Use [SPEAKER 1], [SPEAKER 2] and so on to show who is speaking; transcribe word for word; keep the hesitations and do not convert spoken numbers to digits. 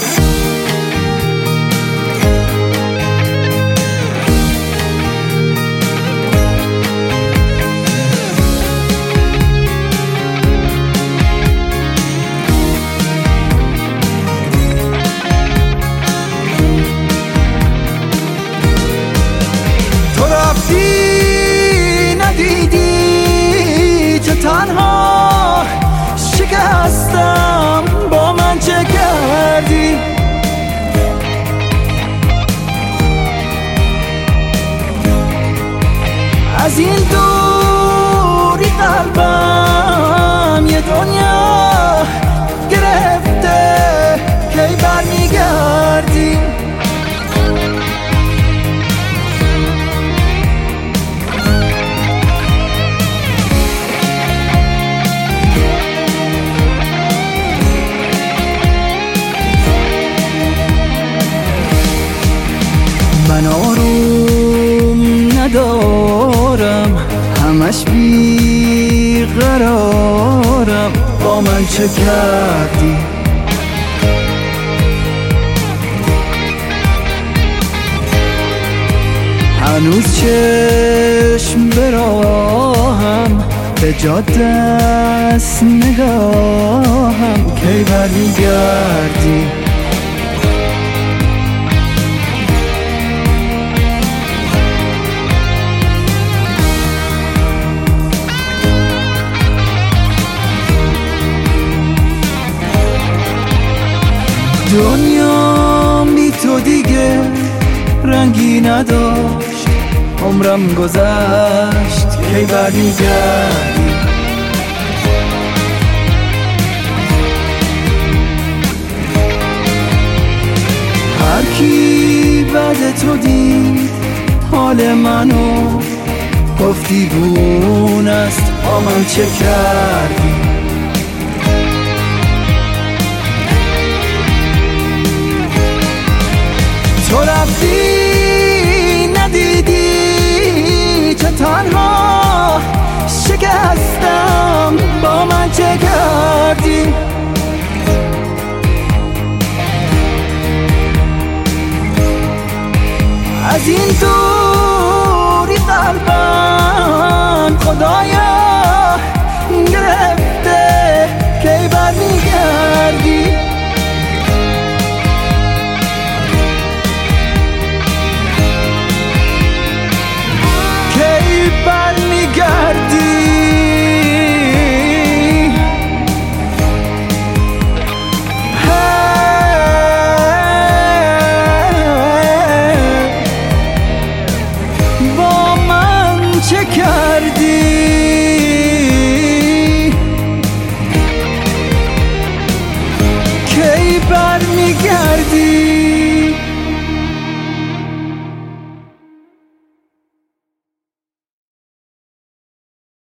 [SPEAKER 1] ندیدی تو تنها شکستم، با من چه کردی؟ از این دوری قلبم یه دنیا گرفته، کی برمیگردی؟ من آروم ندارم، همش بی قرارم، با من چه کردی؟ هنوز چشم به راهم، به جا دست نگاهم، کی برمیگردی؟ دنیا بی تو دیگه رنگی نداشت، عمرم گذشت، کی برمیگردی؟ هر کی بعد تو دید حال منو، گفتی گونه است، با من چه کردی؟